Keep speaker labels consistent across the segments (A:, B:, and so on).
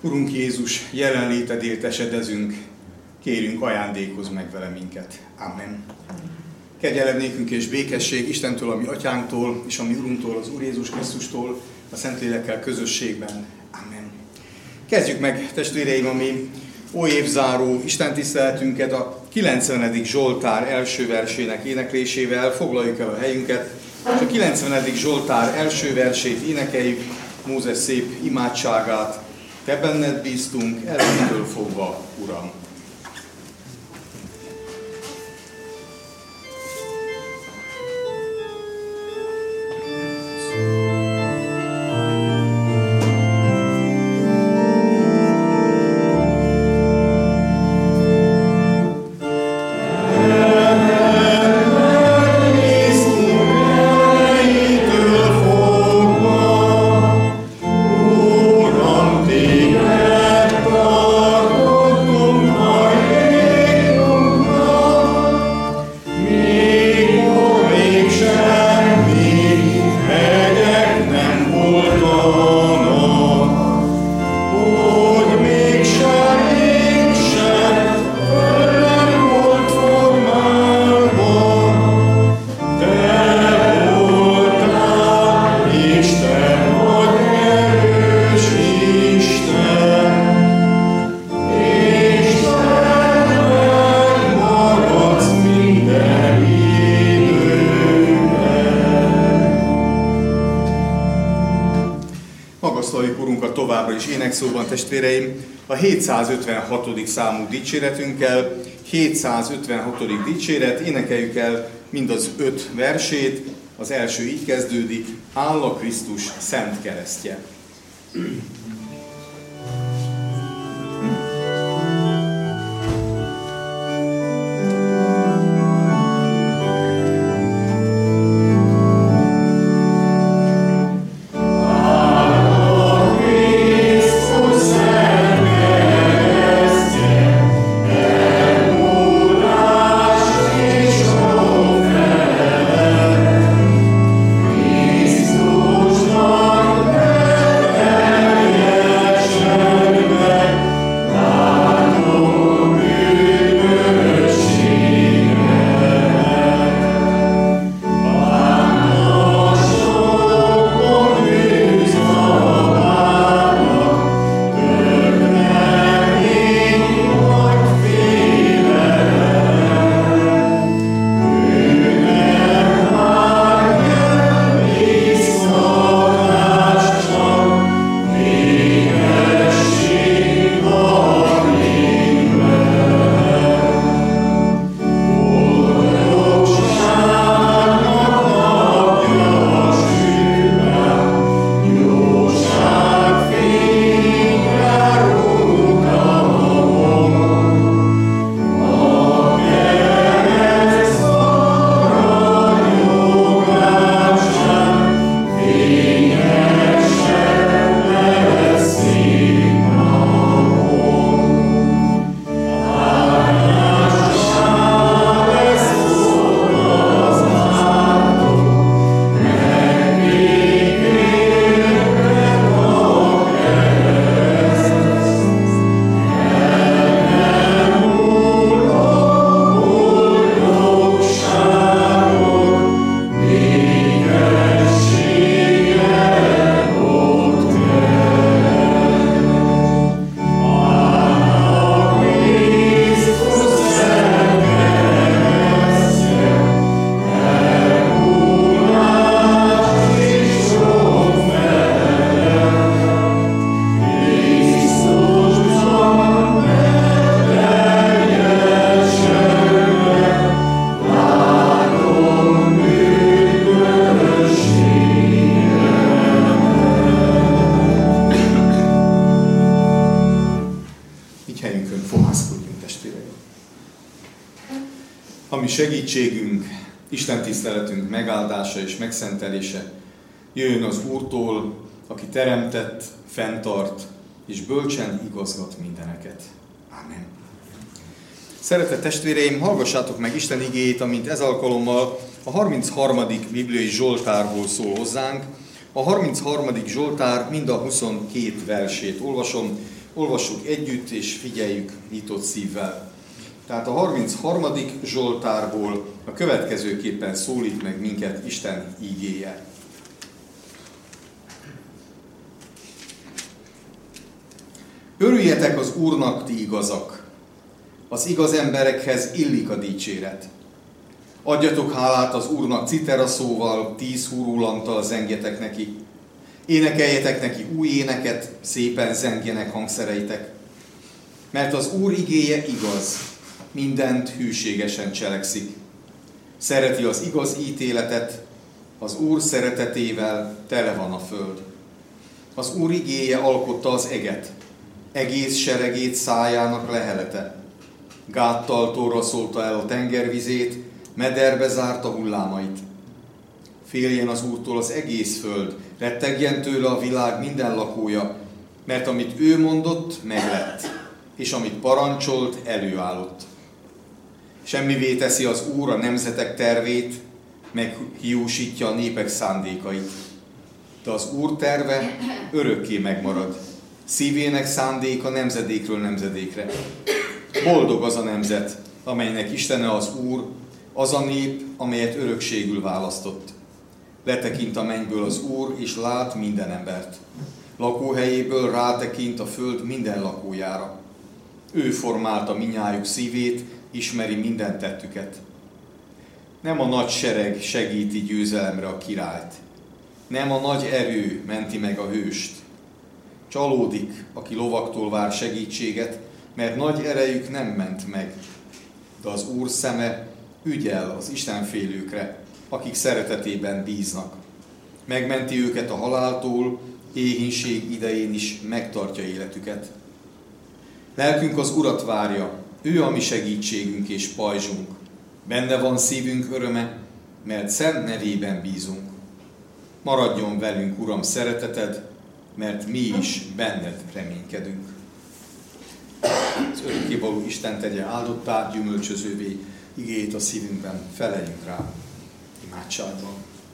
A: Urunk Jézus, jelenlétedért esedezünk, kérünk, ajándékozz meg vele minket. Amen. Kegyelem nékünk és békesség Istentől, a mi atyánktól, és a mi Urunktól, az Úr Jézus Krisztustól, a Szentlélekkel közösségben. Amen. Kezdjük meg, testvéreim, a mi óévzáró istentiszteletünket a 90. Zsoltár első versének éneklésével. Foglaljuk el a helyünket, és a 90. Zsoltár első versét énekeljük, Mózes szép imádságát. Te benned bíztunk, elejétől fogva, Uram. Énekszóban, testvéreim, a 756. számú dicséretünkkel, 756. dicséret, énekeljük el mind az 5 versét, az első így kezdődik, áll a Krisztus szent keresztje. Segítségünk, Isten tiszteletünk megáldása és megszentelése jöjjön az Úrtól, aki teremtett, fenntart és bölcsen igazgat mindeneket. Amen. Szeretett testvéreim, hallgassátok meg Isten igéjét, amint ez alkalommal a 33. bibliai Zsoltárból szól hozzánk. A 33. Zsoltár mind a 22 versét olvasom, Olvassuk együtt és figyeljük nyitott szívvel. Tehát a 33. Zsoltárból a következőképpen szólít meg minket Isten ígéje. Örüljetek az Úrnak, ti igazak! Az igaz emberekhez illik a dicséret. Adjatok hálát az Úrnak citeraszóval, 10 hurulanttal zengjetek neki. Énekeljetek neki új éneket, szépen zengjenek hangszereitek. Mert az Úr igéje igaz, mindent hűségesen cselekszik. Szereti az igaz ítéletet, az Úr szeretetével tele van a föld. Az Úr igéje alkotta az eget, egész seregét szájának lehelete. Gáttal torraszolta el a tengervizét, mederbe zárta hullámait. Féljen az Úrtól az egész föld, rettegjen tőle a világ minden lakója, mert amit ő mondott, meglett, és amit parancsolt, előállott. Semmivé teszi az Úr a nemzetek tervét, meghiúsítja a népek szándékait. De az Úr terve örökké megmarad, szívének szándéka nemzedékről nemzedékre. Boldog az a nemzet, amelynek Istene az Úr, az a nép, amelyet örökségül választott. Letekint a mennyből az Úr, és lát minden embert. Lakóhelyéből rátekint a föld minden lakójára. Ő formálta minnyájuk szívét, ismeri minden tettüket. Nem a nagy sereg segíti győzelemre a királyt. Nem a nagy erő menti meg a hőst. Csalódik, aki lovaktól vár segítséget, mert nagy erejük nem ment meg. De az Úr szeme ügyel az istenfélőkre, akik szeretetében bíznak. Megmenti őket a haláltól, éhínség idején is megtartja életüket. Lelkünk az Urat várja, ő a mi segítségünk és pajzsunk. Benne van szívünk öröme, mert szent nevében bízunk. Maradjon velünk, Uram, szereteted, mert mi is benned reménykedünk. Az örökkévaló Isten tegye áldottá, gyümölcsözővé igéjét a szívünkben, feleljünk rá imádságban.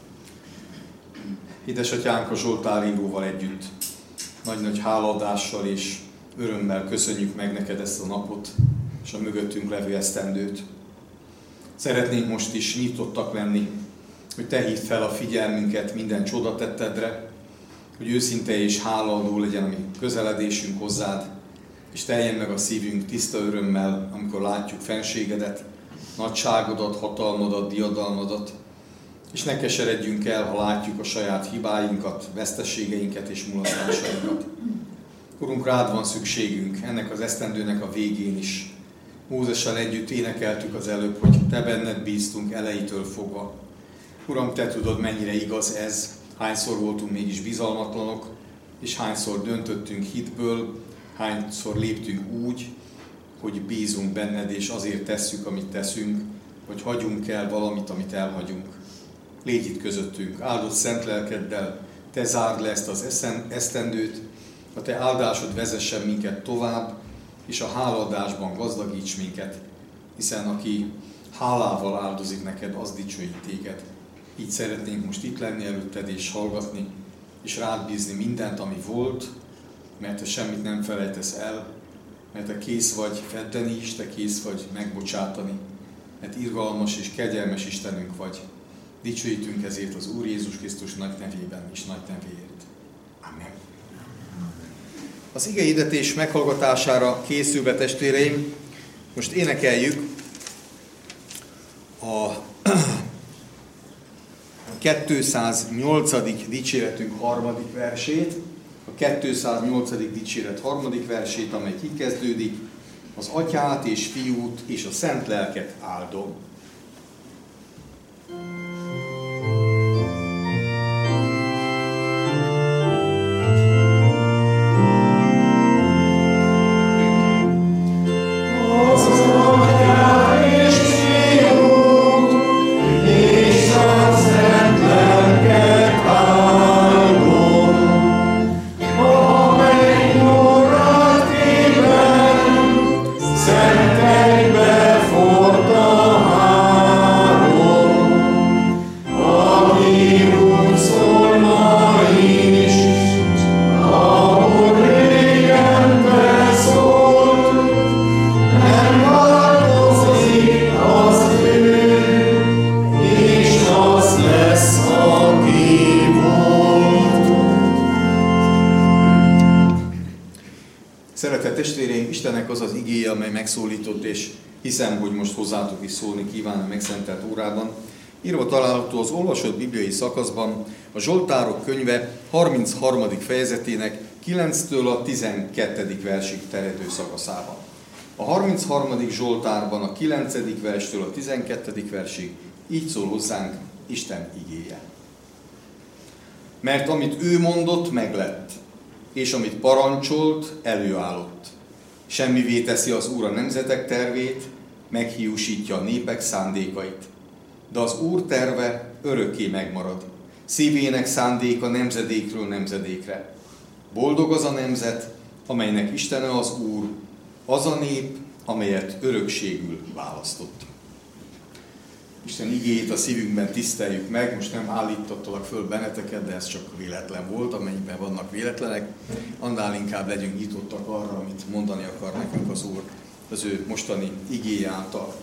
A: Édesatyánk, a Zsoltáríróval együtt nagy-nagy hálaadással és örömmel köszönjük meg neked ezt a napot és a mögöttünk levő esztendőt. Szeretnénk most is nyitottak lenni, hogy te hívd fel a figyelmünket minden csodatettedre, hogy őszinte és hálaadó legyen a mi közeledésünk hozzád, és teljen meg a szívünk tiszta örömmel, amikor látjuk fenségedet, nagyságodat, hatalmadat, diadalmadat, és ne keseredjünk el, ha látjuk a saját hibáinkat, veszteségeinket és mulasztásainkat. Urunk, rád van szükségünk ennek az esztendőnek a végén is. Mózessal együtt énekeltük az előbb, hogy te benned bíztunk elejétől fogva. Uram, te tudod, mennyire igaz ez, hányszor voltunk mégis bizalmatlanok, és hányszor döntöttünk hitből, hányszor léptünk úgy, hogy bízunk benned, és azért tesszük, amit teszünk, vagy hagyunk el valamit, amit elhagyunk. Légy itt közöttünk, áldott szent lelkeddel, te zárd le ezt az esztendőt, a te áldásod vezessen minket tovább, és a hálaadásban gazdagíts minket, hiszen aki hálával áldozik neked, az dicsőít téged. Így szeretnénk most itt lenni előtted és hallgatni, és rád bízni mindent, ami volt, mert te semmit nem felejtesz el, mert te kész vagy feddeni is, te kész vagy megbocsátani, mert irgalmas és kegyelmes Istenünk vagy. Dicsőítünk ezért az Úr Jézus Krisztus nagy nevében és nagy nevéért. Amen. Az igehirdetés meghallgatására készülve, testvéreim, most énekeljük a 208. dicséretünk 3. versét, a 208. dicséret 3. versét, amely így kezdődik: az Atyát és Fiút és a Szent Lelket áldom.
B: Szentelj be, forta
A: testvéreim, Istennek az az igéje, amely megszólított, és hiszem, hogy most hozzátok is szólni kíván a megszentelt órában. Írva található az olvasott bibliai szakaszban, a Zsoltárok könyve 33. fejezetének 9-től a 12. versig terjedő szakaszában. A 33. Zsoltárban a 9. verstől a 12. versig így szól hozzánk Isten igéje. Mert amit ő mondott, meglett, és amit parancsolt, előállott. Semmivé teszi az Úr a nemzetek tervét, meghiúsítja a népek szándékait. De az Úr terve örökké megmarad. Szívének szándéka nemzedékről nemzedékre. Boldog az a nemzet, amelynek Istene az Úr, az a nép, amelyet örökségül választott. Isten igéjét a szívünkben tiszteljük meg, most nem állítottalak föl benneteket, de ez csak véletlen volt, amennyiben vannak véletlenek. Annál inkább legyünk nyitottak arra, amit mondani akar nekünk az Úr az ő mostani igéje által.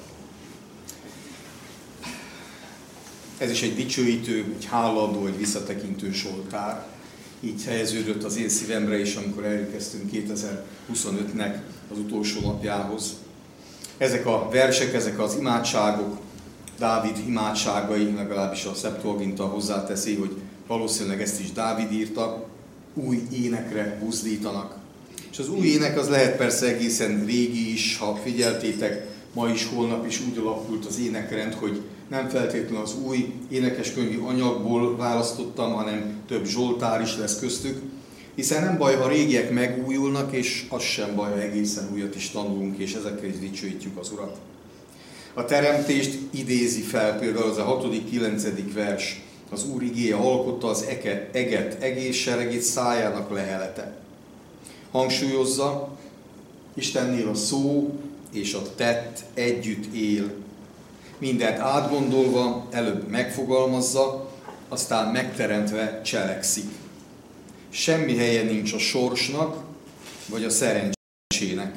A: Ez is egy dicsőítő, egy hálaadó, egy visszatekintő zsoltár. Így helyeződött az én szívemre is, amikor elérkeztünk 2025-nek az utolsó napjához. Ezek a versek, ezek az imádságok, Dávid imádságai, legalábbis a Septuaginta hozzáteszi, hogy valószínűleg ezt is Dávid írta, új énekre buzdítanak. És az új ének az lehet persze egészen régi is, ha figyeltétek, ma is, holnap is úgy alakult az énekrend, hogy nem feltétlenül az új énekeskönyvi anyagból választottam, hanem több zsoltár is lesz köztük, hiszen nem baj, ha régiek megújulnak, és az sem baj, ha egészen újat is tanulunk, és ezekkel is dicsőítjük az Urat. A teremtést idézi fel, például az a 6.-9. vers. Az Úr igéje alkotta az eget, egész seregét szájának lehelete. Hangsúlyozza, Istennél a szó és a tett együtt él. Mindent átgondolva, előbb megfogalmazza, aztán megteremtve cselekszik. Semmi helye nincs a sorsnak, vagy a szerencsének.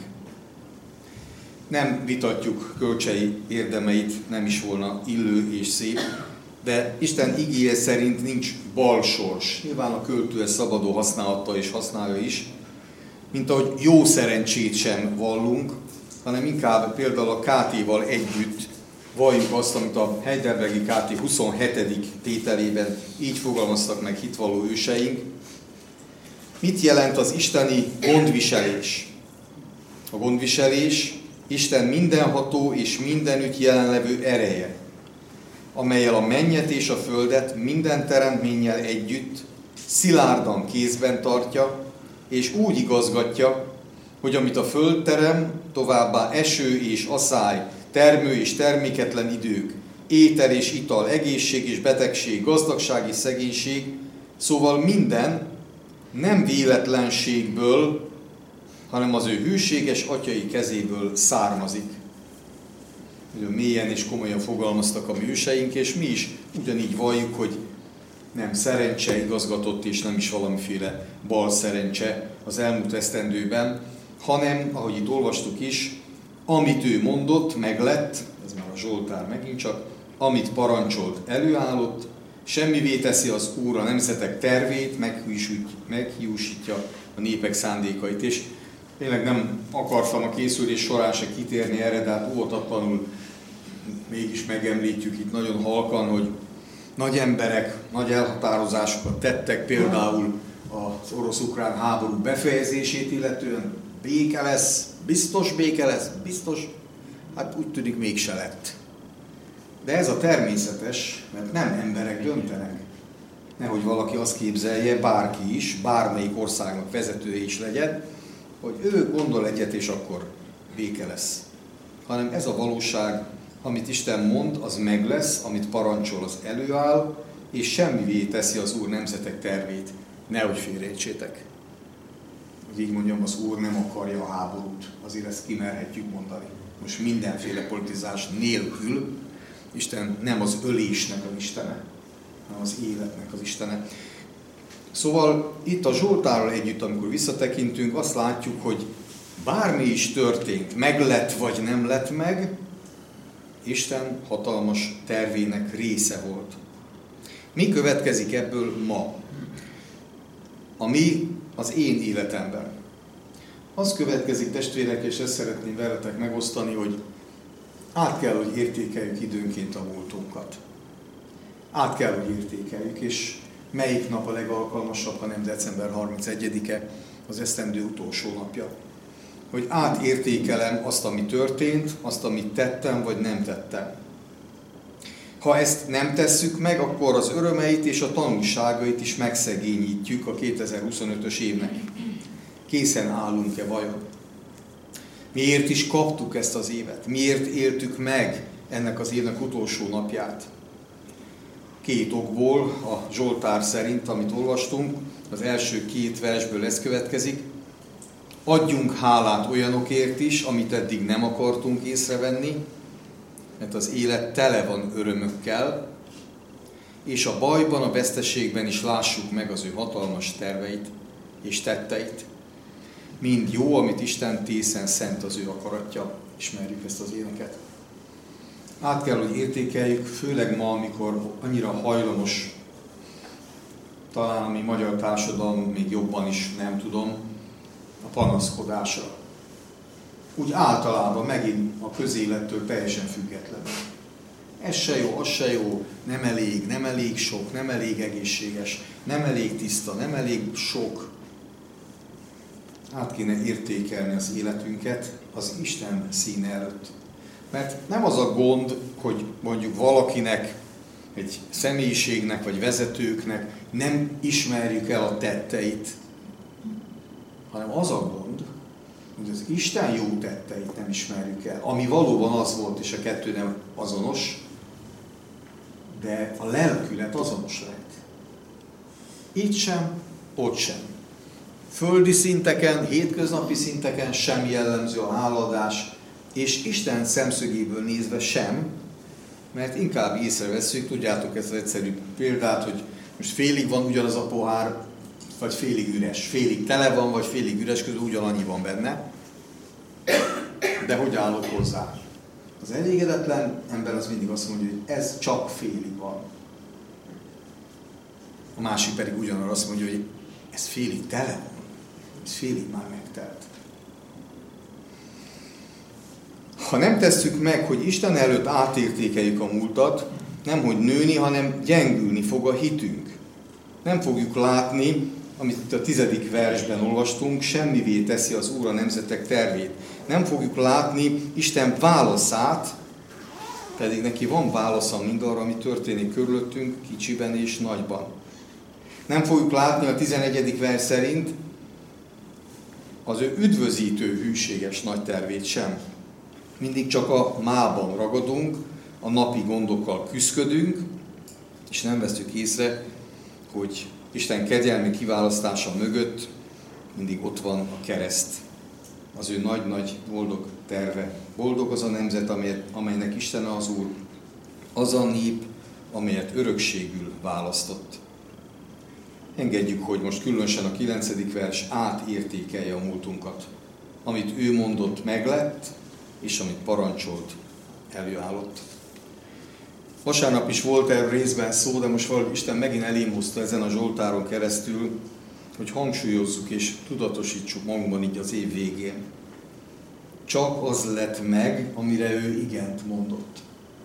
A: Nem vitatjuk kölcsei érdemeit, nem is volna illő és szép, de Isten igéje szerint nincs bal sors. Nyilván a költő ezt szabadon használhatta és használja is, mint ahogy jó szerencsét sem vallunk, hanem inkább például a KT-val együtt valljuk azt, amit a Heidelbergi KT 27. tételében így fogalmaztak meg hitvalló őseink. Mit jelent az isteni gondviselés? A gondviselés Isten mindenható és mindenütt jelenlevő ereje, amellyel a mennyet és a földet minden teremtménnyel együtt szilárdan kézben tartja, és úgy igazgatja, hogy amit a föld terem, továbbá eső és aszály, termő és terméketlen idők, étel és ital, egészség és betegség, gazdagság és szegénység, szóval minden nem véletlenségből, hanem az ő hűséges atyai kezéből származik. Nagyon mélyen és komolyan fogalmaztak a mi őseink, és mi is ugyanígy valljuk, hogy nem szerencse igazgatott, és nem is valamiféle bal szerencse az elmúlt esztendőben, hanem, ahogy itt olvastuk is, amit ő mondott, meglett, ez már a Zsoltár megint csak, amit parancsolt, előállott, semmivé teszi az Úr a nemzetek tervét, meghiúsítja a népek szándékait. És tényleg nem akartam a készülés során se kitérni erre, de hát óvatatlanul mégis megemlítjük itt nagyon halkan, hogy nagy emberek nagy elhatározásokat tettek, például az orosz-ukrán háború befejezését illetően. Béke lesz, biztos, hát úgy tűnik mégse lett. De ez a természetes, mert nem emberek döntenek. Nehogy valaki azt képzelje, bárki is, bármelyik országnak vezetője is legyen, hogy ő gondol egyet, és akkor béke lesz. Hanem ez a valóság, amit Isten mond, az meg lesz, amit parancsol, az előáll, és semmivé teszi az Úr nemzetek tervét. Nehogy félreértsétek. Hogy így mondjam, az Úr nem akarja a háborút. Azért ezt kimerhetjük mondani. Most mindenféle politizás nélkül Isten nem az ölésnek az Istene, hanem az életnek az Istene. Szóval itt a Zsoltárral együtt, amikor visszatekintünk, azt látjuk, hogy bármi is történt, meglett vagy nem lett meg, Isten hatalmas tervének része volt. Mi következik ebből ma? Az én életemben. Az következik, testvérek, és ezt szeretném veletek megosztani, hogy át kell, hogy értékeljük időnként a múltunkat. Át kell, hogy értékeljük, és melyik nap a legalkalmasabb, ha nem december 31-e, az esztendő utolsó napja. Hogy átértékelem azt, ami történt, azt, amit tettem, vagy nem tettem. Ha ezt nem tesszük meg, akkor az örömeit és a tanulságait is megszegényítjük a 2025-ös évnek. Készen állunk-e vajon? Miért is kaptuk ezt az évet? Miért éltük meg ennek az évnek utolsó napját? 2 okból, a Zsoltár szerint, amit olvastunk, az első 2 versből ez következik. Adjunk hálát olyanokért is, amit eddig nem akartunk észrevenni, mert az élet tele van örömökkel, és a bajban, a veszteségben is lássuk meg az ő hatalmas terveit és tetteit. Mind jó, amit Isten tészen szent az ő akaratja. Ismerjük ezt az éneket. Át kell, hogy értékeljük, főleg ma, amikor annyira hajlamos, talán a mi magyar társadalom még jobban is, nem tudom, a panaszkodásra. Úgy általában megint a közélettől teljesen függetlenül. Ez se jó, az se jó, nem elég sok, nem elég egészséges, nem elég tiszta, nem elég sok. Át kéne értékelni az életünket az Isten színe előtt. Mert nem az a gond, hogy mondjuk valakinek, egy személyiségnek vagy vezetőknek nem ismerjük el a tetteit, hanem az a gond, hogy az Isten jó tetteit nem ismerjük el, ami valóban az volt, és a 2 nem azonos, de a lelkület azonos lett. Itt sem, ott sem. Földi szinteken, hétköznapi szinteken sem jellemző a hálaadás, és Isten szemszögéből nézve sem, mert inkább észrevesszük, tudjátok ezt az egyszerű példát, hogy most félig van ugyanaz a pohár, vagy félig üres. Félig tele van, vagy félig üres, közül ugyanannyi van benne. De hogy állok hozzá? Az elégedetlen ember az mindig azt mondja, hogy ez csak félig van. A másik pedig ugyanarra azt mondja, hogy ez félig tele van. Ez félig már megtelt. Ha nem tesszük meg, hogy Isten előtt átértékeljük a múltat, nemhogy nőni, hanem gyengülni fog a hitünk. Nem fogjuk látni, amit itt a 10. versben olvastunk, semmivé teszi az Úr a nemzetek tervét. Nem fogjuk látni Isten válaszát, pedig neki van válasza mindarra, ami történik körülöttünk, kicsiben és nagyban. Nem fogjuk látni a 11. vers szerint az ő üdvözítő, hűséges nagy tervét sem. Mindig csak a mában ragadunk, a napi gondokkal küszködünk, és nem vesztük észre, hogy Isten kegyelmi kiválasztása mögött mindig ott van a kereszt, az ő nagy-nagy boldog terve. Boldog az a nemzet, amelynek Isten az Úr, az a nép, amelyet örökségül választott. Engedjük, hogy most különösen a 9. vers átértékelje a múltunkat. Amit ő mondott, meglett, és amit parancsolt, előállott. Vasárnap is volt erről részben szó, de most valahogy Isten megint elém hozta ezen a Zsoltáron keresztül, hogy hangsúlyozzuk és tudatosítsuk magunkban így az év végén. Csak az lett meg, amire ő igent mondott.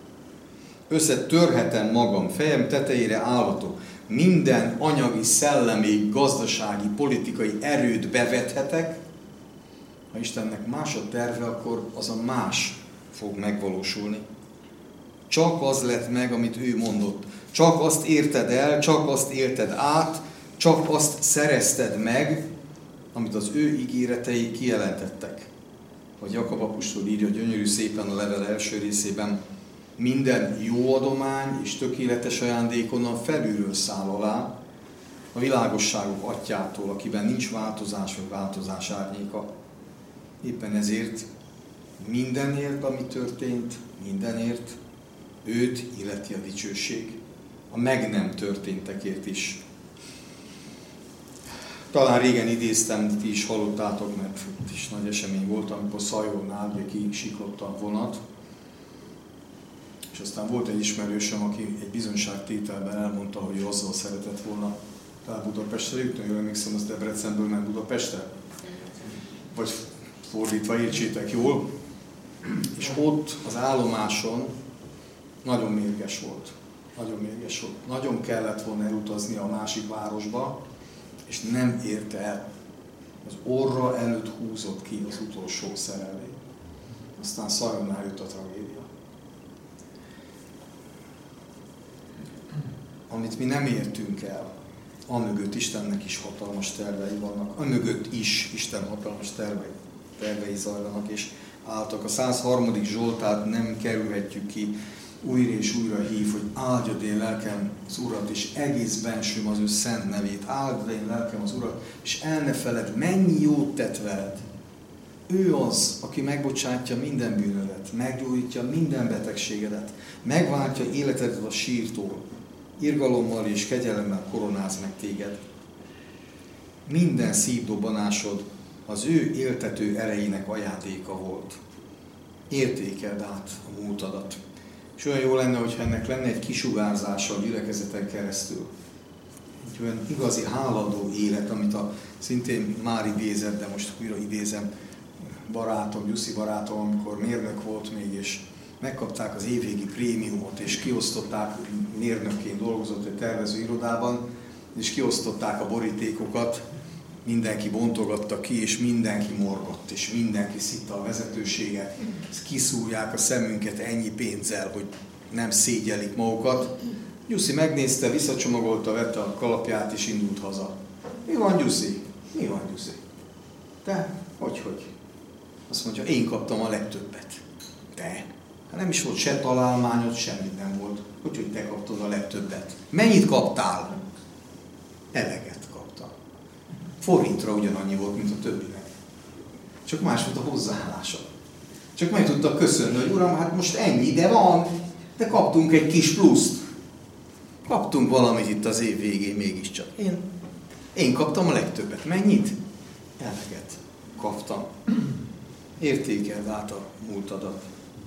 A: Összetörhetem magam, fejem tetejére állhatok, minden anyagi, szellemi, gazdasági, politikai erőt bevethetek. Ha Istennek más a terve, akkor az a más fog megvalósulni. Csak az lett meg, amit ő mondott. Csak azt érted el, csak azt élted át, csak azt szerezted meg, amit az ő ígéretei kijelentettek. Vagy Jakab apostol írja gyönyörű szépen a level első részében, minden jó adomány és tökéletes ajándék onnan felülről száll alá, a világosságok atyától, akiben nincs változás vagy változás árnyéka. Éppen ezért mindenért, ami történt, mindenért őt illeti a dicsőség. A meg nem történtekért is. Talán régen idéztem, ti is hallottátok, mert itt is nagy esemény volt, amikor Szajónál kisiklott a vonat. És aztán volt egy ismerősöm, aki egy bizonyságtételben elmondta, hogy ő azzal szeretett volna el Budapestre jutni. Jól emlékszem, az Debrecenből ment Budapestre? Vagy fordítva értsétek jól, és ott az állomáson nagyon mérges volt. Nagyon mérges volt. Nagyon kellett volna elutazni a másik városba, és nem érte el. Az orra előtt húzott ki az utolsó szerelvény. Aztán Szaronnál jött a tragédia. Amit mi nem értünk el, amögött Istennek is hatalmas tervei vannak, amögött is Isten hatalmas tervei zajlanak, és álltak. A 103. Zsoltárt nem kerülhetjük ki, újra és újra hív, hogy áldjad én lelkem az Urat, és egész bensőm az ő szent nevét. Áldjad én lelkem az Urat, és el ne feled, mennyi jót tett veled. Ő az, aki megbocsátja minden bűnödet, meggyógyítja minden betegségedet, megváltja életedet a sírtól, irgalommal és kegyelemmel koronáz meg téged. Minden szívdobbanásod az ő éltető erejének ajándéka volt. Értékeld át a múltadat. És olyan jó lenne, hogyha ennek lenne egy kisugárzása a gyülekezeten keresztül. Egy olyan igazi háladó élet, amit szintén már idézett, de most újra idézem, barátom, Jussi barátom, amikor mérnök volt még, és megkapták az évvégi prémiumot, és kiosztották, mérnökként dolgozott egy tervezőirodában, és kiosztották a borítékokat, mindenki bontogatta ki, és mindenki morgott, és mindenki szitta a vezetőséget. Kiszúrják a szemünket ennyi pénzzel, hogy nem szégyelik magukat. Jussi megnézte, visszacsomagolta, vette a kalapját, és indult haza. Mi van, Jussi? Mi van, Jussi? Te? Hogy? Azt mondja, én kaptam a legtöbbet. Te? Hát nem is volt se találmányod, semmit nem volt. Hogy te kaptad a legtöbbet? Mennyit kaptál? Eleget kaptam. Forintra ugyanannyi volt, mint a többinek. Csak más volt a hozzáállása. Csak meg tudtak köszönni, hogy uram, hát most ennyi, de van. De kaptunk egy kis pluszt. Kaptunk valamit itt az év végén mégiscsak. Én kaptam a legtöbbet. Mennyit? Eleget kaptam. Értékeld át a múltadat.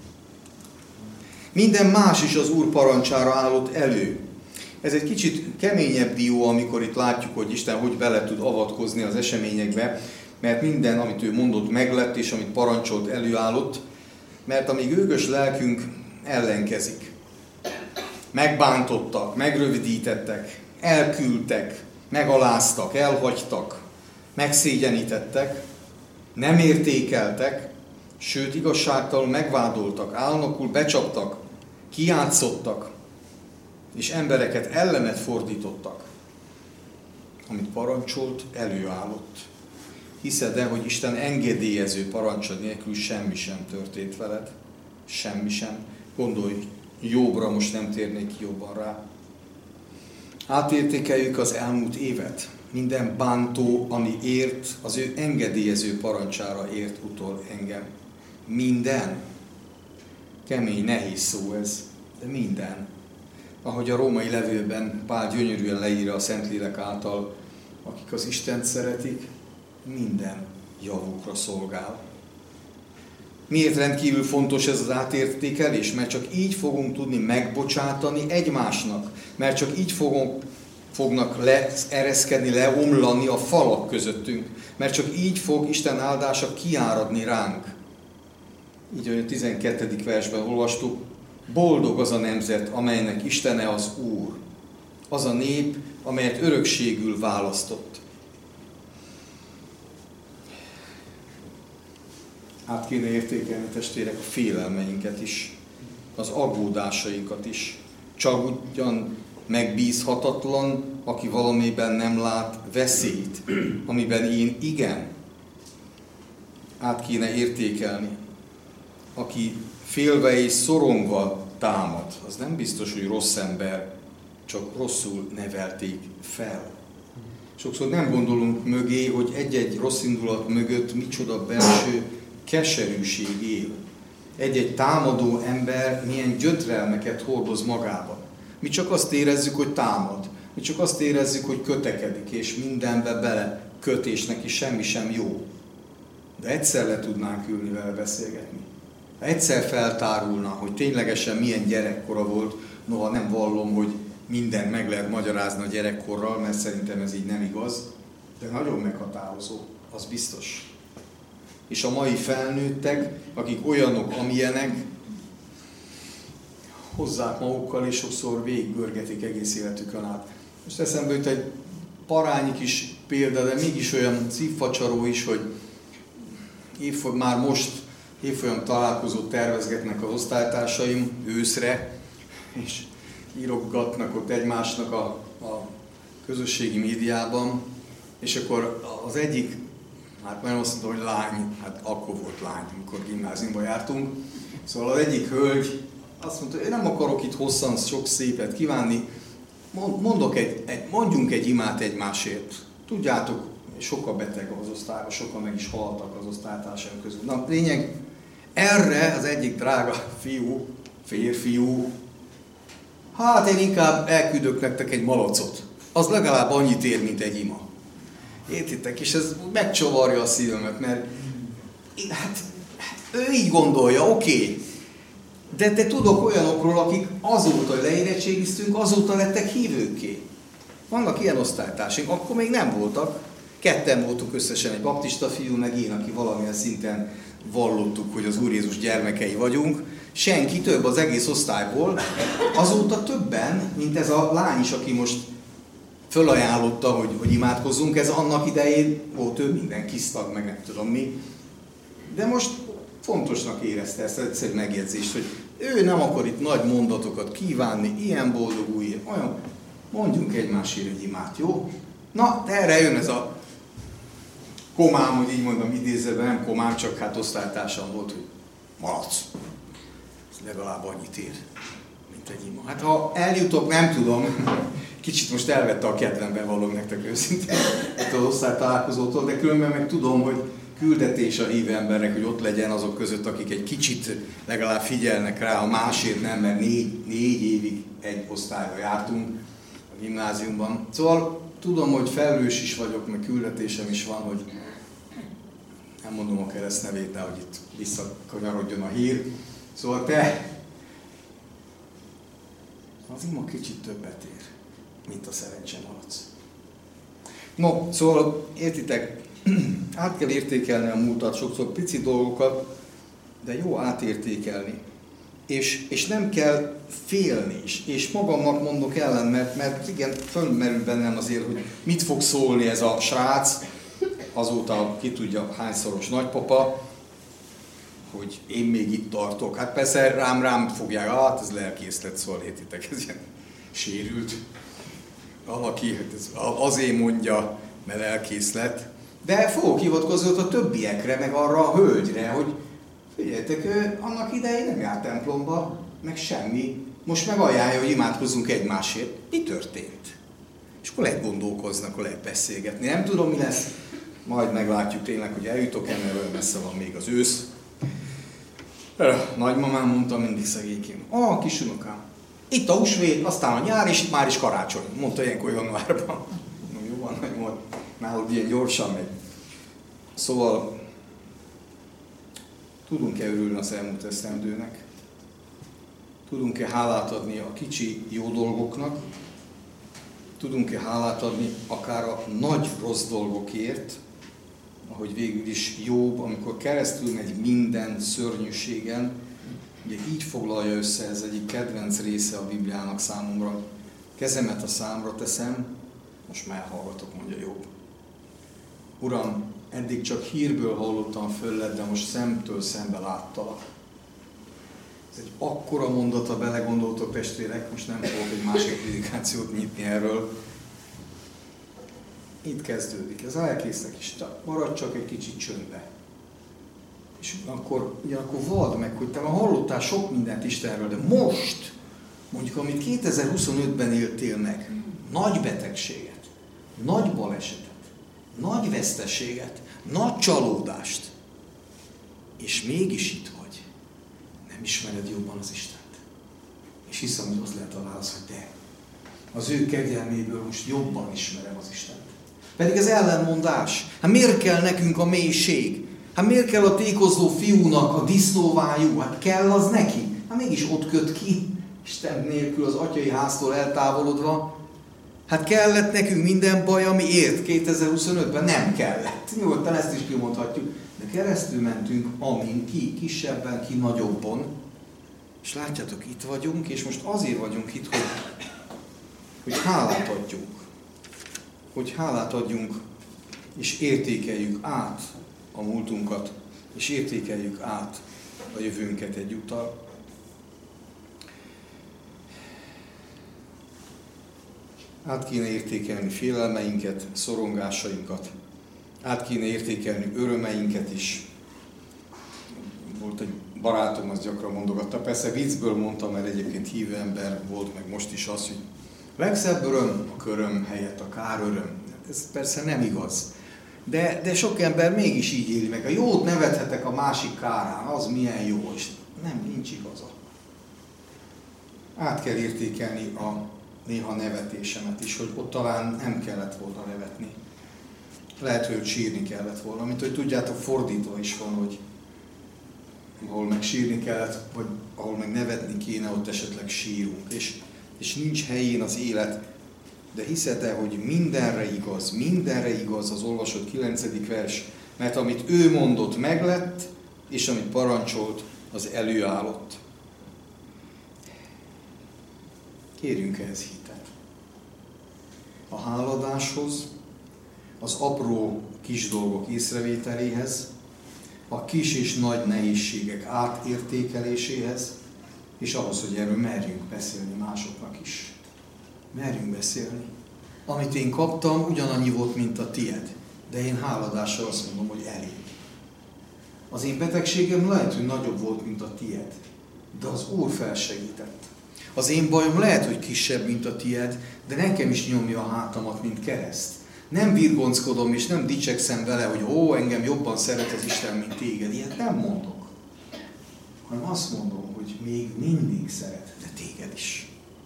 A: Minden más is az Úr parancsára állott elő. Ez egy kicsit keményebb dió, amikor itt látjuk, hogy Isten hogy bele tud avatkozni az eseményekbe, mert minden, amit ő mondott, meglett, és amit parancsolt, előállott, mert amíg őgös lelkünk ellenkezik. Megbántottak, megrövidítettek, elküldtek, megaláztak, elhagytak, megszégyenítettek, nem értékeltek, sőt igazságtalanul megvádoltak, álnokul becsaptak, kijátszottak, és embereket ellenet fordítottak. Amit parancsolt, előállott. Hiszed-e, hogy Isten engedélyező parancsa nélkül semmi sem történt veled? Semmi sem. Gondolj, Jobbra, most nem térnék ki jobban rá. Átértékeljük az elmúlt évet. Minden bántó, ami ért, az ő engedélyező parancsára ért utol engem. Minden. Kemény, nehéz szó ez, de minden. Ahogy a római levélben Pál gyönyörűen leírja a Szentlélek által, akik az Istent szeretik, minden javukra szolgál. Miért rendkívül fontos ez az átértékelés? Mert csak így fogunk tudni megbocsátani egymásnak. Mert csak így fognak leereszkedni, leomlani a falak közöttünk. Mert csak így fog Isten áldása kiáradni ránk. Így, ahogy a 12. versben olvastuk, boldog az a nemzet, amelynek Istene az Úr. Az a nép, amelyet örökségül választott. Át kéne értékelni, testvérek, a félelmeinket is, az aggódásainkat is. Csak ugyan megbízhatatlan, aki valamiben nem lát veszélyt, amiben én igen. Át kéne értékelni. Aki félve és szorongva támad, az nem biztos, hogy rossz ember, csak rosszul nevelték fel. Sokszor nem gondolunk mögé, hogy egy-egy rossz indulat mögött micsoda belső keserűség él. Egy-egy támadó ember milyen gyötrelmeket hordoz magában. Mi csak azt érezzük, hogy támad. Mi csak azt érezzük, hogy kötekedik, és mindenbe bele köt, és neki semmi sem jó. De egyszer le tudnánk ülni vele beszélgetni. Ha egyszer feltárulna, hogy ténylegesen milyen gyerekkora volt, noha nem vallom, hogy mindent meg lehet magyarázni a gyerekkorral, mert szerintem ez így nem igaz, de nagyon meghatározó, az biztos. és a mai felnőttek, akik olyanok, amilyenek, hozzák magukkal, és sokszor végigbörgetik egész életükön át. Most eszembe jut egy parányi kis példa, de mégis olyan szívfacsaró is, hogy már most évfolyam találkozót tervezgetnek az osztálytársaim őszre, és írogatnak ott egymásnak a közösségi médiában, és akkor az egyik, hát nem azt mondta, hogy lány, hát akkor volt lány, amikor gimnáziumba jártunk, szóval az egyik hölgy azt mondta, hogy én nem akarok itt hosszan sok szépet kívánni, mondjunk egy imát egymásért. Tudjátok, sokkal beteg az osztályban, sokan meg is haltak az osztálytársaim közül. Na, lényeg, erre az egyik drága férfiú, hát én inkább elküldök nektek egy malacot. Az legalább annyit ér, mint egy ima. Értitek? És ez megcsavarja a szívemet, mert hát ő így gondolja, oké. De tudok olyanokról, akik azóta, hogy leérettségiztünk, azóta lettek hívőkké. Vannak ilyen osztálytársaink, akkor még nem voltak. Ketten voltunk összesen, egy baptista fiú, meg én, aki valamilyen szinten vallottuk, hogy az Úr Jézus gyermekei vagyunk. Senki több az egész osztályból. Azóta többen, mint ez a lány is, aki most fölajánlotta, hogy imádkozzunk, ez annak idején volt ő minden kisztag, meg nem tudom mi. De most fontosnak érezte ezt egyszerű megjegyzést, hogy ő nem akar itt nagy mondatokat kívánni, ilyen boldog új, olyan, mondjunk egymásért egy imát, jó? Na, de erre jön ez a komám, hogy így mondom idézőben, nem komám, csak hát osztálytársam volt, hogy malac. Ez legalább annyit ér, mint egy ima. Hát ha eljutok, nem tudom, kicsit most elvette a kedvemben valóban nektek őszintén az osztálytalálkozótól, de különben meg tudom, hogy küldetés a hívő embernek, hogy ott legyen azok között, akik egy kicsit legalább figyelnek rá, a másért nem, mert négy évig egy osztályra jártunk a gimnáziumban. Szóval tudom, hogy felelős is vagyok, meg küldetésem is van, hogy nem mondom a keresztnevét, de hogy itt visszakanyarodjon a hír. Szóval te, az ima kicsit többet ér, mint a szerencse malac. No, szóval értitek, át kell értékelni a múltat, sokszor pici dolgokat, de jó átértékelni. És nem kell félni is. És magamnak mondok ellen, mert igen, fölmerül bennem azért, hogy mit fog szólni ez a srác, azóta ki tudja hányszoros nagypapa, hogy én még itt tartok. Hát persze rám fogják, hát ez lelkészlet, szóval értitek, ez ilyen sérült. Valaki azért mondja, mert lelkészlet. De fogok hivatkozni ott a többiekre, meg arra a hölgyre, hogy figyeljetek, ő annak idején nem járt templomba, meg semmi. Most meg ajánlja, hogy imádkozzunk egymásért. Mi történt? És akkor lehet gondolkozni, akkor lehet beszélgetni. Nem tudom, mi lesz. Majd meglátjuk tényleg, hogy eljutok-e, mert olyan messze van még az ősz. Nagymamám mondta mindig szegényként. Kisunokám, itt a húsvét, aztán a nyár, és itt már is karácsony. Mondta ilyenkor januárban. Jó van, hogy nálad ilyen gyorsan megy. Szóval tudunk-e örülni az elmúlt esztendőnek? Tudunk-e hálát adni a kicsi jó dolgoknak? Tudunk-e hálát adni akár a nagy rossz dolgokért? Ahogy végül is Jobb, amikor keresztül megy minden szörnyűségen, ugye így foglalja össze, ez egyik kedvenc része a Bibliának számomra. Kezemet a számra teszem, most már hallgatok, mondja Jobb. Uram, eddig csak hírből hallottam fölled, de most szemtől szembe láttalak. Ez egy akkora mondata, belegondoltok testvérek, most nem fogok egy másik prédikációt nyitni erről. Itt kezdődik, ez elkésznek is, maradj csak egy kicsit csöndbe. És akkor vald meg, hogy te már hallottál sok mindent Istenről, de most, mondjuk amit 2025-ben éltél meg, nagy betegséget, nagy balesetet, nagy veszteséget, nagy csalódást, és mégis itt vagy. Nem ismered jobban az Istent. És hiszem, hogy az lehet a válasz, hogy de. Az ő kegyelméből most jobban ismerem az Istent. Pedig ez ellenmondás. Hát miért kell nekünk a mélység? Hát miért kell a tékozló fiúnak a disznóvájú? Hát kell az neki. Hát mégis ott köt ki, Isten nélkül az atyai háztól eltávolodva. Hát kellett nekünk minden baj, ami ért 2025-ben? Nem kellett. Nyugodtan ezt is kimondhatjuk. De keresztül mentünk, amin ki kisebben, ki nagyobban. És látjátok, itt vagyunk, és most azért vagyunk itt, hogy hálát adjunk. Hogy hálát adjunk, és értékeljük át a múltunkat, és értékeljük át a jövőnket egyúttal. Át kéne értékelni félelmeinket, szorongásainkat. Át kéne értékelni örömeinket is. Volt egy barátom, az gyakran mondogatta, persze viccből mondtam, mert egyébként hívő ember volt, meg most is az, hogy legszebb öröm a köröm helyett a káröröm. Ez persze nem igaz. De sok ember mégis így éli meg. A jót nevethetek a másik kárán, az milyen jó, és nem, nincs igaza. Át kell értékelni a néha nevetésemet is, hogy ott talán nem kellett volna nevetni. Lehet, hogy sírni kellett volna, mint hogy tudjátok, fordítva is van, hogy ahol meg sírni kellett, vagy ahol meg nevetni kéne, ott esetleg sírunk. És nincs helyén az élet, de hiszed-e, hogy mindenre igaz az olvasott 9. vers, mert amit ő mondott, meglett, és amit parancsolt, az előállott. Kérjünk ehhez hitet. A háladáshoz, az apró kis dolgok észrevételéhez, a kis és nagy nehézségek átértékeléséhez, és ahhoz, hogy erről merjünk beszélni másoknak is. Merjünk beszélni. Amit én kaptam, ugyanannyi volt, mint a tied. De én háladással azt mondom, hogy elég. Az én betegségem lehet, hogy nagyobb volt, mint a tied. De az Úr felsegített. Az én bajom lehet, hogy kisebb, mint a tied, de nekem is nyomja a hátamat, mint kereszt. Nem virgonckodom, és nem dicsekszem vele, hogy engem jobban szeret az Isten, mint téged. Ilyet nem mondok. Hanem azt mondom, hogy még mindig szeret, de téged is.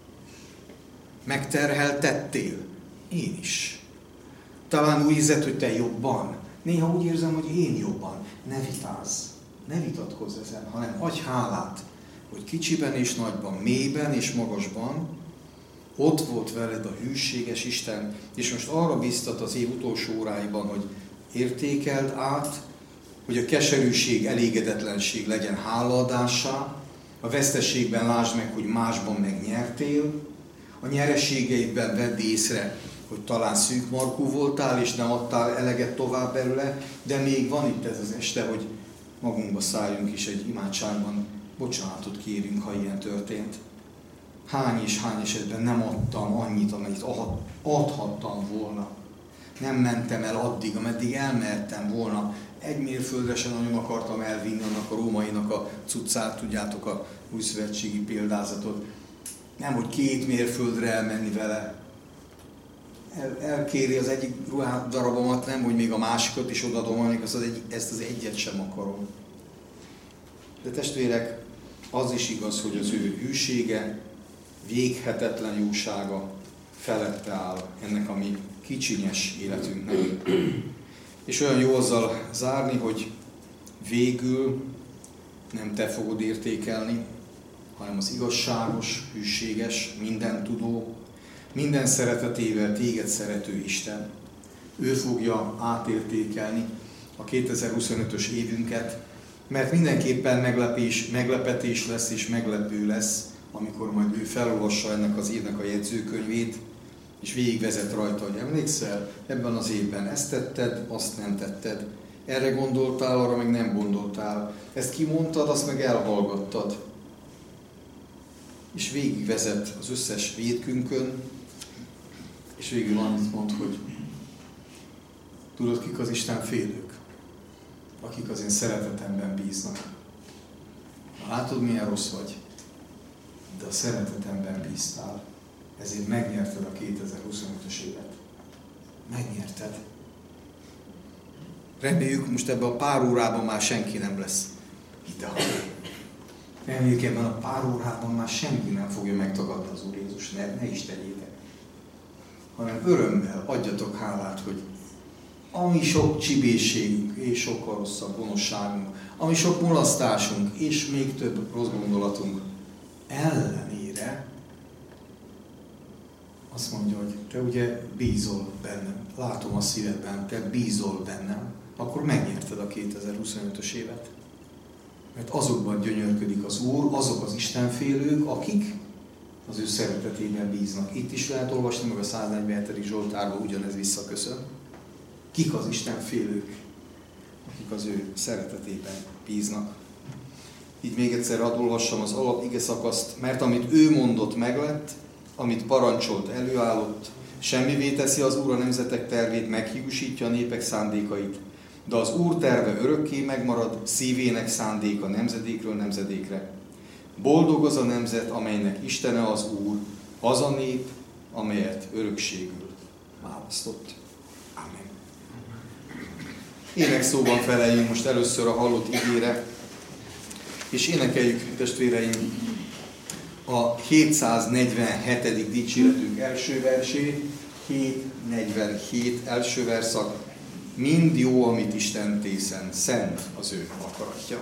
A: Megterheltettél? Én is. Talán úgy érzed, hogy te jobban. Néha úgy érzem, hogy én jobban. Ne vitázz. Ne vitatkozz ezen, hanem adj hálát, hogy kicsiben és nagyban, mélyben és magasban ott volt veled a hűséges Isten, és most arra biztat az év utolsó óráiban, hogy értékeld át, hogy a keserűség, elégedetlenség legyen hálaadássá, a veszteségben lásd meg, hogy másban megnyertél, a nyereségeidben vedd észre, hogy talán szűkmarkú voltál, és nem adtál eleget tovább belőle, de még van itt ez az este, hogy magunkba szálljunk is egy imádságban, bocsánatot kérünk, ha ilyen történt. Hány és hány esetben nem adtam annyit, amennyit adhattam volna. Nem mentem el addig, ameddig elmertem volna. Egy mérföldre sem nagyon akartam elvinni annak a rómainak a cuccát, tudjátok, a újszövetségi példázatot. Nem, hogy 2 mérföldre elmenni vele. Elkéri az egyik ruhádarabomat, nem, hogy még a másikat is odadom, amíg ezt az egyet sem akarom. De testvérek, az is igaz, hogy az ő hűsége, véghetetlen jósága felette áll ennek a mi kicsinyes életünknek. És olyan jó azzal zárni, hogy végül nem te fogod értékelni, hanem az igazságos, hűséges, mindentudó, minden szeretetével téged szerető Isten. Ő fogja átértékelni a 2025-ös évünket, mert mindenképpen meglepetés lesz és meglepő lesz, amikor majd ő felolvassa ennek az évnek a jegyzőkönyvét, és végigvezet rajta, hogy emlékszel, ebben az évben ezt tetted, azt nem tetted, erre gondoltál, arra meg nem gondoltál, ezt kimondtad, azt meg elhallgattad. És végigvezet az összes vétkünkön, és végül annyit mond, hogy tudod, kik az Isten félők, akik az én szeretetemben bíznak. Látod, milyen rossz vagy, de a szeretetemben bíztál, ezért megnyerted a 2025-ös évet. Megnyerted. Reméljük, most ebben a pár órában már senki nem lesz idehaza. Reméljük, ebben a pár órában már senki nem fogja megtagadni az Úr Jézus, ne is tegyétek. Hanem örömmel adjatok hálát, hogy ami sok csibészségünk és sokkal rosszabb gonoszságunk, ami sok mulasztásunk és még több rossz gondolatunk ellenére
B: azt mondja, hogy te ugye bízol bennem, látom a szívedben, te bízol bennem, akkor megnyerted a 2025-ös évet. Mert azokban gyönyörködik az Úr, azok az istenfélők, akik az ő szeretetében bíznak. Itt is lehet olvasni, meg a 147. Zsoltárban ugyanez visszaköszön. Kik az istenfélők, akik az ő szeretetében bíznak. Így még egyszer hadd olvassam az alapige szakaszt, mert amit ő mondott meglett, amit parancsolt előállott, semmivé teszi az Úr a nemzetek tervét, meghiúsítja a népek szándékait, de az Úr terve örökké megmarad, szívének szándéka nemzedékről nemzedékre. Boldog az a nemzet, amelynek Istene az Úr, az a nép, amelyet örökségül választott. Amen. Énekszóban feleljünk most először a hallott igére, és énekeljük, testvéreim, a 747. dicséretünk első versét, 747 első verszak. Mind jó, amit Isten tészen, szent az ő akaratja.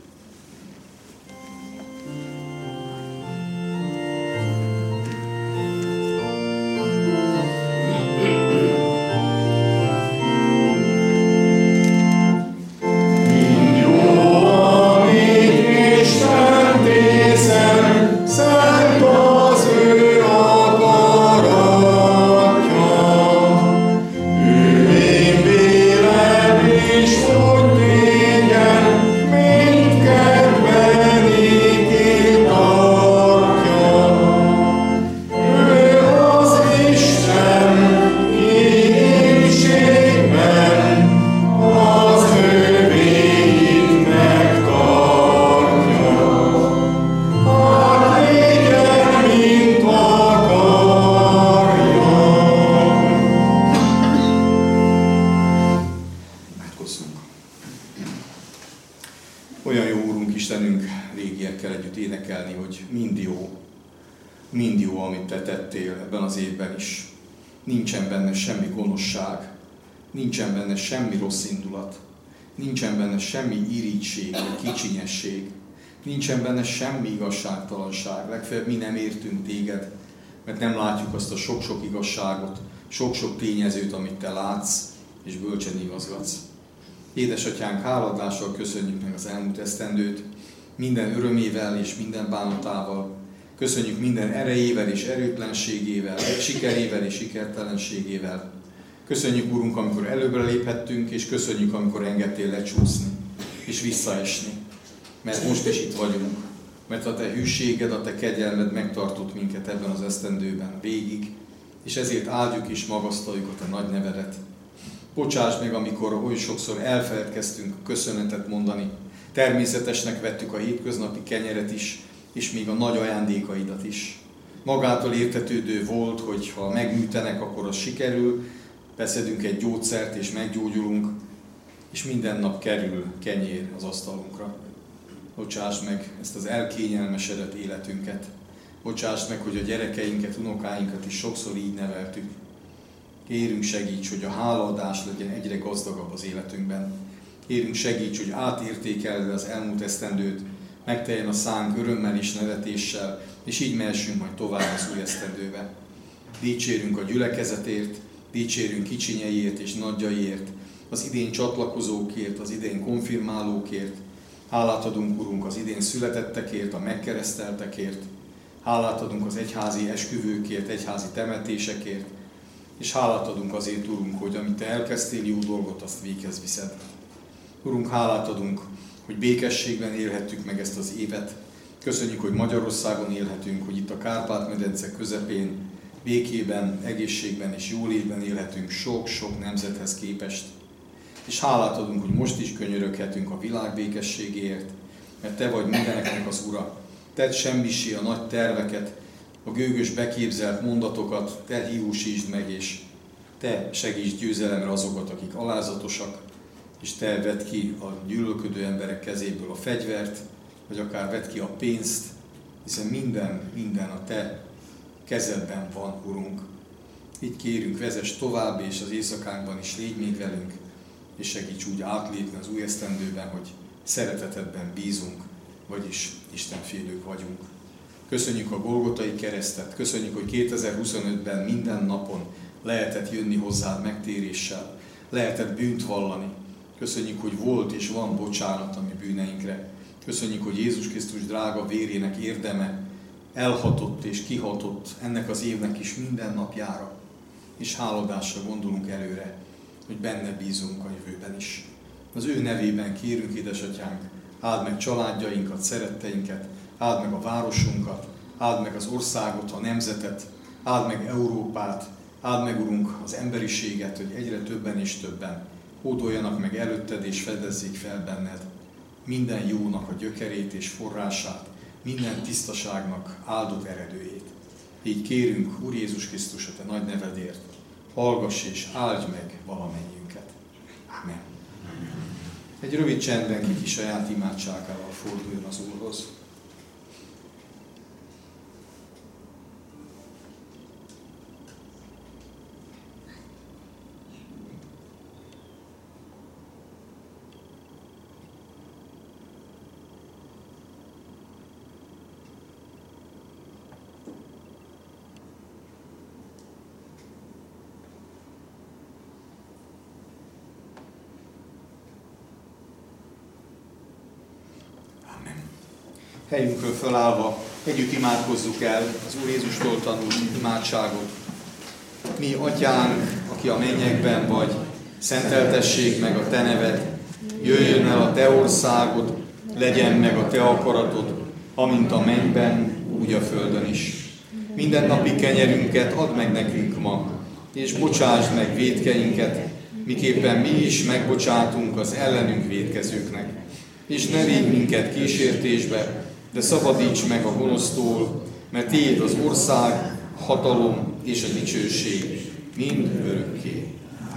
B: Olyan jó Úrunk, Istenünk, régiekkel együtt énekelni, hogy mind jó, amit Te tettél ebben az évben is. Nincsen benne semmi gonoszság, nincsen benne semmi rossz indulat, nincsen benne semmi irigység, vagy kicsinyesség, nincsen benne semmi igazságtalanság. Legfeljebb mi nem értünk Téged, mert nem látjuk azt a sok-sok igazságot, sok-sok tényezőt, amit Te látsz, és bölcsen igazgatsz. Édesatyánk, háladással köszönjük meg az elmúlt esztendőt, minden örömével és minden bánatával. Köszönjük minden erejével és erőtlenségével, sikerével és sikertelenségével. Köszönjük, Urunk, amikor előbbre léphettünk, és köszönjük, amikor engedtél lecsúszni és visszaesni. Mert most is itt vagyunk, mert a Te hűséged, a Te kegyelmed megtartott minket ebben az esztendőben végig, és ezért áldjuk és magasztaljuk a Te nagy nevedet. Bocsáss meg, amikor oly sokszor elfeledkeztünk köszönetet mondani. Természetesnek vettük a hétköznapi kenyeret is, és még a nagy ajándékaidat is. Magától értetődő volt, hogy ha megműtenek, akkor az sikerül, beszedünk egy gyógyszert és meggyógyulunk, és minden nap kerül kenyér az asztalunkra. Bocsáss meg ezt az elkényelmesedett életünket. Bocsáss meg, hogy a gyerekeinket, unokáinkat is sokszor így neveltük. Kérünk, segíts, hogy a hálaadás legyen egyre gazdagabb az életünkben. Kérünk, segíts, hogy átértékelve az elmúlt esztendőt, megteljen a szánk örömmel és nevetéssel, és így mehessünk majd tovább az új esztendőbe. Dicsérünk a gyülekezetért, dicsérünk kicsinyeiért és nagyjaiért, az idén csatlakozókért, az idén konfirmálókért. Hálát adunk, Urunk, az idén születettekért, a megkereszteltekért. Hálát adunk az egyházi esküvőkért, egyházi temetésekért. És hálát adunk azért, Urunk, hogy amit Te elkezdtél jó dolgot, azt véghez viszed. Urunk, hálát adunk, hogy békességben élhettük meg ezt az évet. Köszönjük, hogy Magyarországon élhetünk, hogy itt a Kárpát-medence közepén, békében, egészségben és jólétben élhetünk sok-sok nemzethez képest. És hálát adunk, hogy most is könyöröghetünk a világ békességéért, mert Te vagy mindeneknek az Ura. Tedd semmissé a nagy terveket, a gőgös beképzelt mondatokat, Te hiúsítsd meg, és Te segíts győzelemre azokat, akik alázatosak, és Te vedd ki a gyűlölködő emberek kezéből a fegyvert, vagy akár vedd ki a pénzt, hiszen minden a Te kezedben van, Urunk. Így kérünk, vezess tovább, és az éjszakánkban is légy még velünk, és segíts úgy átlépni az új esztendőben, hogy szeretetedben bízunk, vagyis Istenfélők vagyunk. Köszönjük a Golgotai keresztet, köszönjük, hogy 2025-ben minden napon lehetett jönni hozzád megtéréssel, lehetett bűnt vallani. Köszönjük, hogy volt és van bocsánat a mi bűneinkre. Köszönjük, hogy Jézus Krisztus drága vérének érdeme elhatott és kihatott ennek az évnek is minden napjára. És háladással gondolunk előre, hogy benne bízunk a jövőben is. Az ő nevében kérünk, édesatyánk, áld meg családjainkat, szeretteinket, áld meg a városunkat, áld meg az országot, a nemzetet, áld meg Európát, áld meg, Urunk, az emberiséget, hogy egyre többen és többen hódoljanak meg előtted és fedezzék fel benned minden jónak a gyökerét és forrását, minden tisztaságnak áldott eredőjét. Így kérünk, Úr Jézus Krisztus, a te nagy nevedért, hallgass és áldj meg valamennyiünket. Amen. Egy rövid csendben ki saját imádságával forduljon az Úrhoz. Helyünkről fölállva együtt imádkozzuk el az Úr Jézustól tanult imádságot. Mi, Atyánk, aki a mennyekben vagy, szenteltessék meg a te neved, jöjjön el a te országod, legyen meg a te akaratod, amint a mennyben, úgy a földön is. Mindennapi kenyerünket add meg nekünk ma, és bocsásd meg vétkeinket, miképpen mi is megbocsátunk az ellenünk vétkezőknek. És ne vigy minket kísértésbe, de szabadíts meg a gonosztól, mert tiéd az ország, hatalom és a dicsőség mind örökké.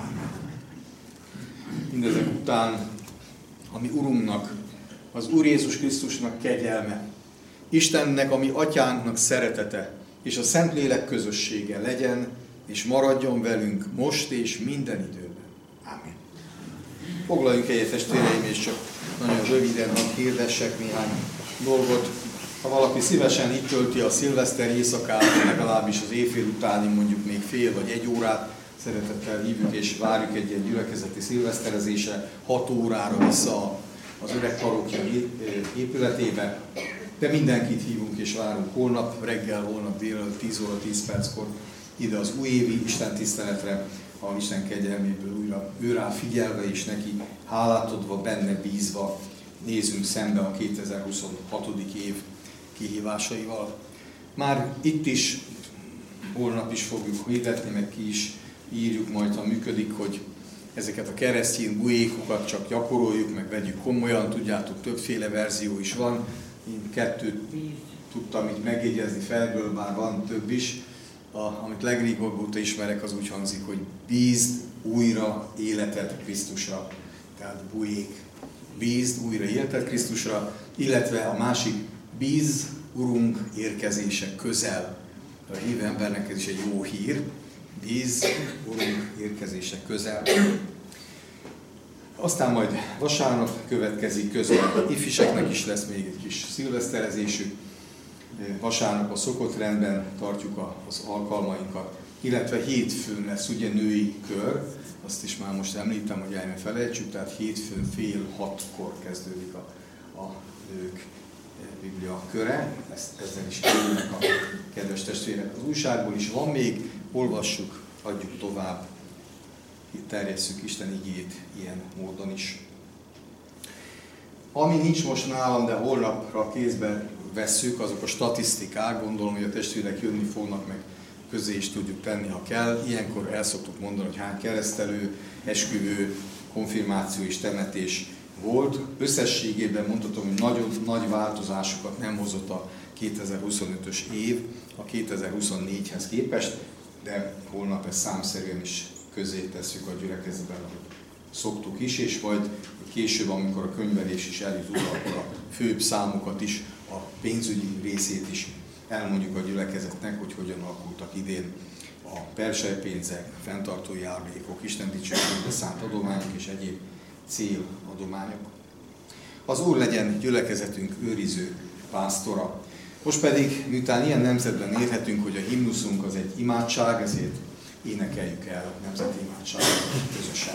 B: Mindezek után a mi Urunknak, az Úr Jézus Krisztusnak kegyelme, Istennek, a mi Atyánknak szeretete, és a Szentlélek közössége legyen, és maradjon velünk most és minden időben. Amen. Foglaljunk helyet, testvéreim, és csak nagyon röviden hadd hirdessek néhány dolgot. Ha valaki szívesen itt tölti a szilveszter éjszakát, legalábbis az éjfél utáni mondjuk még fél vagy egy órát, szeretettel hívjuk és várjuk egy ilyen gyülekezeti szilveszterezésre 6 órára vissza az öreg parókia épületébe. De mindenkit hívunk és várunk holnap reggel, holnap délelőtt 10 óra 10 perckor ide az újévi istentiszteletre, a Isten kegyelméből újra őrá figyelve és neki hálát adva, benne bízva nézünk szembe a 2026. év kihívásaival. Már itt is, holnap is fogjuk hirdetni, meg ki is írjuk majd, ha működik, hogy ezeket a keresztény bujékokat csak gyakoroljuk, meg vegyük komolyan, tudjátok, többféle verzió is van. Én 2 tudtam itt megjegyezni felből, bár van több is. Amit legrégebb óta ismerek, az úgy hangzik, hogy bízd újra életed Krisztusra. Tehát bujék. Bízd újra életed Krisztusra, illetve a másik, bízz Urunk érkezése közel. A hívő embernek ez is egy jó hír. Bízz Urunk érkezése közel. Aztán majd vasárnap következik közel. Ifjúságnak is lesz még egy kis szilveszterezésük. Vasárnap a szokott rendben tartjuk az alkalmainkat, illetve hétfőn lesz ugye női kör, azt is már most említem, hogy el ne felejtsük, tehát hétfőn 5:30 kezdődik a nők Biblia köre, ezzel is élnek a kedves testvérek. Az újságból is van még, olvassuk, adjuk tovább, terjesszük Isten igéjét ilyen módon is. Ami nincs most nálam, de holnapra kézbe vesszük, azok a statisztikák, gondolom, hogy a testvérek jönni fognak, meg közé is tudjuk tenni, ha kell. Ilyenkor el szoktuk mondani, hogy hány keresztelő, esküvő, konfirmáció és temetés volt. Összességében mondhatom, hogy nagyon nagy változásokat nem hozott a 2025-ös év a 2024-hez képest, de holnap ezt számszerűen is közé tesszük a gyülekezetben, ahogy szoktuk is, és majd később, amikor a könyvelés is eljut oda, akkor a főbb számokat is, a pénzügyi részét is elmondjuk a gyülekezetnek, hogy hogyan alakultak idén a perselypénzek, fenntartói járulékok, Isten dicsőségére szánt adományok és egyéb céladományok. Az Úr legyen gyülekezetünk őriző pásztora.
A: Most pedig, miután ilyen nemzetben élhetünk, hogy a himnuszunk az egy imádság, ezért énekeljük el a nemzeti imádságot közösen.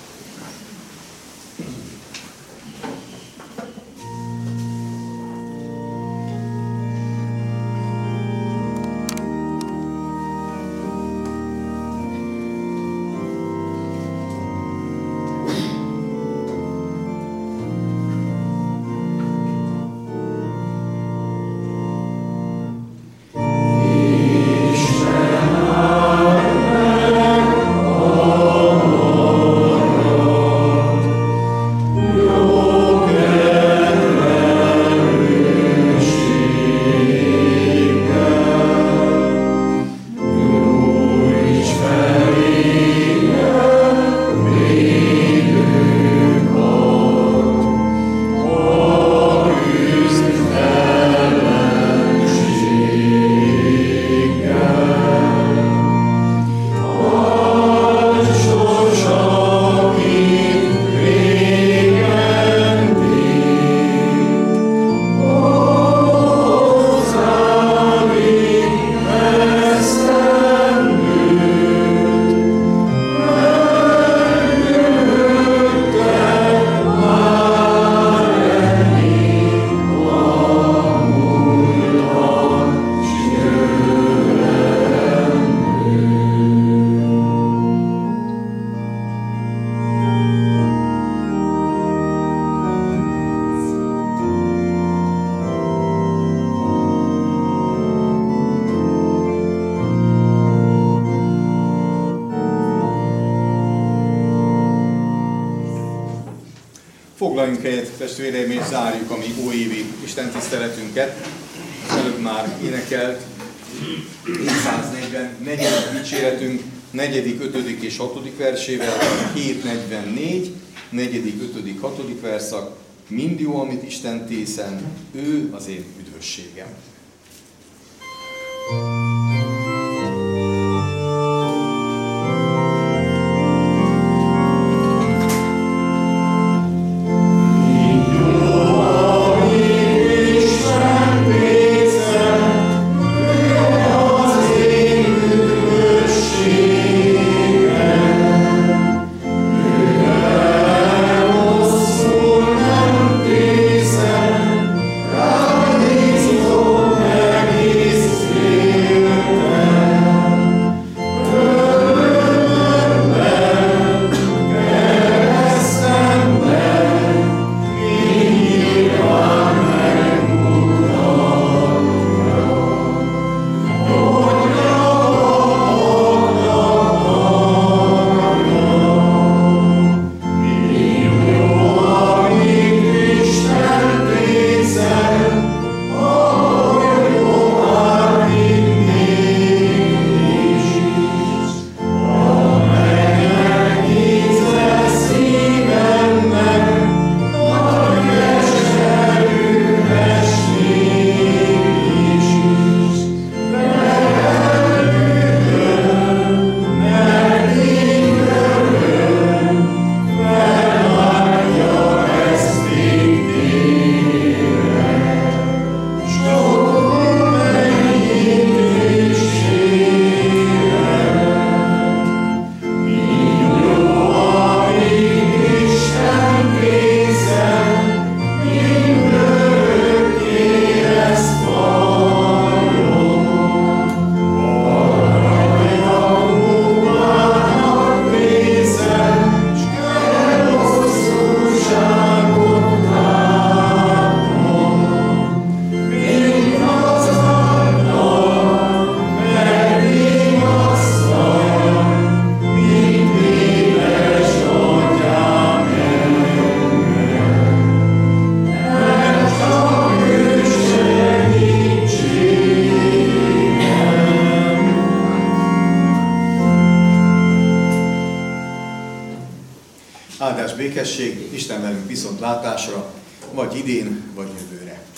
A: Foglaljunk helyet, testvéreim, és zárjuk a mi óévi Isten tiszteletünket. Előbb már énekelt 744. dicséretünk 4., 5. és 6. versével, 744, 4., 5., 6. verszak. Mind jó, amit Isten tészen, ő az én üdvösségem. Áldás, békesség, Isten velünk viszontlátásra, vagy idén, vagy jövőre.